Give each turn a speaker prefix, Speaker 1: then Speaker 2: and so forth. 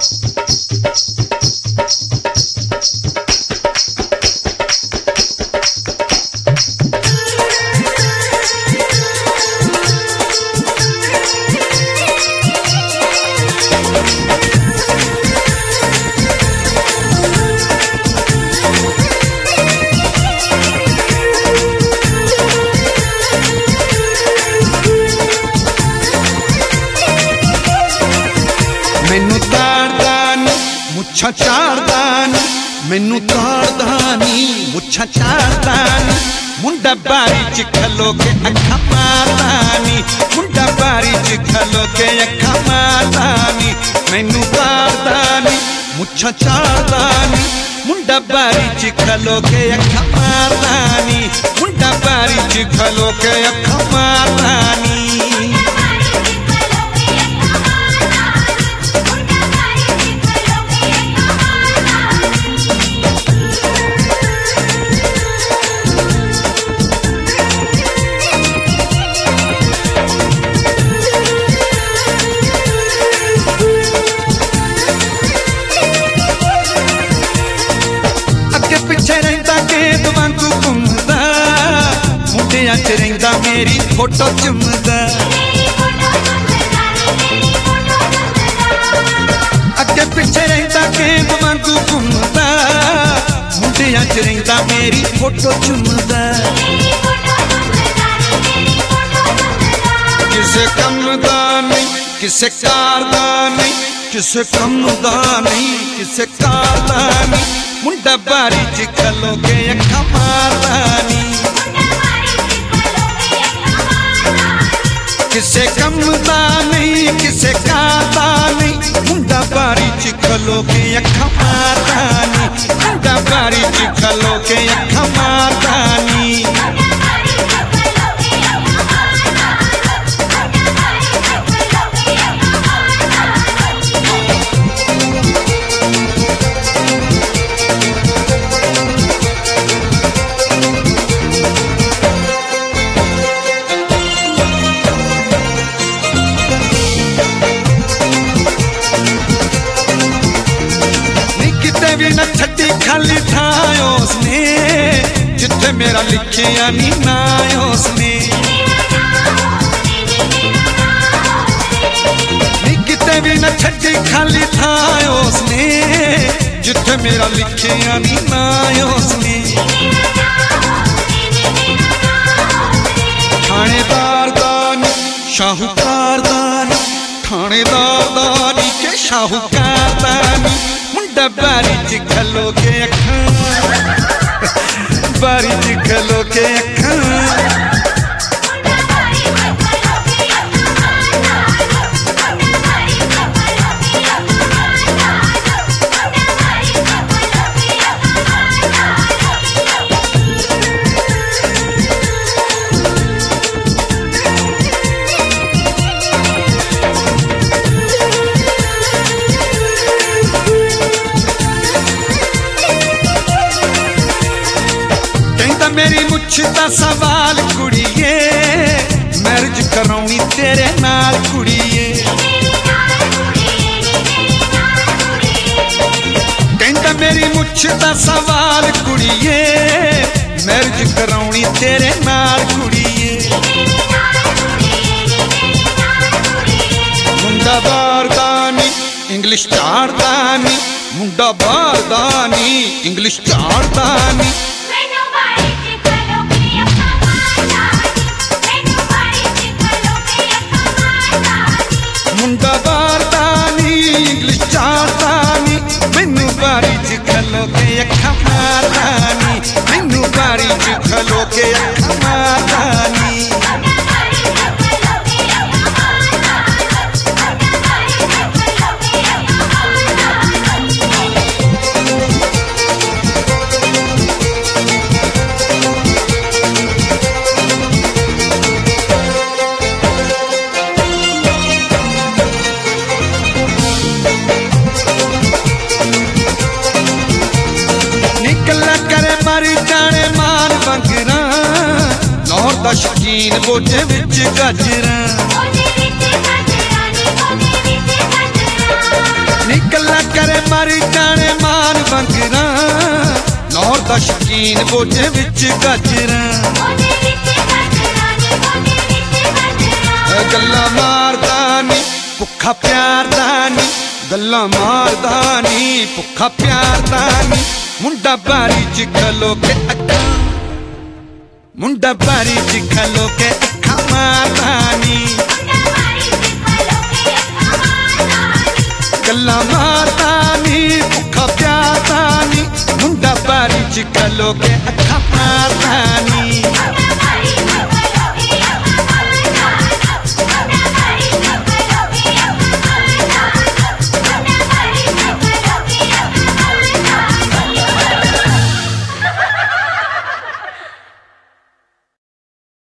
Speaker 1: मैनू ताड़दा नी मुच्छा चाड़दा नी, मैनू ताड़दा नी मुच्छा चाड़दा नी, मुंडा बारी च खलो के अखा मारदा नी, मुंडा बारी च खलो के अखा मारदा नी। मैनू ताड़दा नी मुच्छा चाड़दा नी, मुंडा बारी च खलो के अखा मारदा नी, मुंडा बारी च खलो के अखा मारदा नी। च रहिंदा मेरी फोटो चुमदा, अगे पिछे रहिंदा गेंद वांगू घुमदा, मुंडियां च रहिंदा मेरी फोटो चुमदा। किसे कम दा नहीं किसे कार दा नहीं, किसे कम दा नहीं किसे कार दा नहीं, मुंडा बारी च खलो के अखा मारदा नी। किसे कम दा नहीं किसे कादा नहीं, मुंडा बारी च खलो के अखा मारदा नी, मुंडा बारी च खलो के अखा मारदा नी। न छड्डी खाली थां उसने, जिथे मेरा लिखिया नी ना उसने। नी किते भी न छड्डी खाली थां उसने, जिथे मेरा लिखिया नी ना उसने। थानेदार दानी शाहूकार दानी, थानेदार दानी के शाहूकार दानी, मुंडा बारी च खलो के अखा, बारी च खलो के अखा। मेरी मुछ दा सवाल कुड़िए, मैरिज कराउनी तेरे नाल कुड़िए। कहंदा मेरी मुछ दा सवाल कुड़िए, मैरिज कराउनी तेरे नाल कुड़िए। मुंडा बारदानी इंग्लिश चाड़दानी, मुंडा बारदानी इंग्लिश चाड़दानी। मुंडा बारदानी इंग्लिश चाड़दानी, मैनू बारी च खलो के अखा मारदानी, मैनू बारी च खलो के अखा मारदानी। शकीन बोझे विच गाजरां, निकला वंगरा नौर दा शकीन बोझे विच गजरा गल्ला मारदा नी भुखा प्यार दा नी गल्ला मारदा नी भुखा प्यार दा नी मुंडा बारी च खलो के अखा मुंडा बारी च खलो के अखा मारदा नी गल्ला मारदा नी भुखा प्यार दा नी मुंडा बारी च खलो के अखा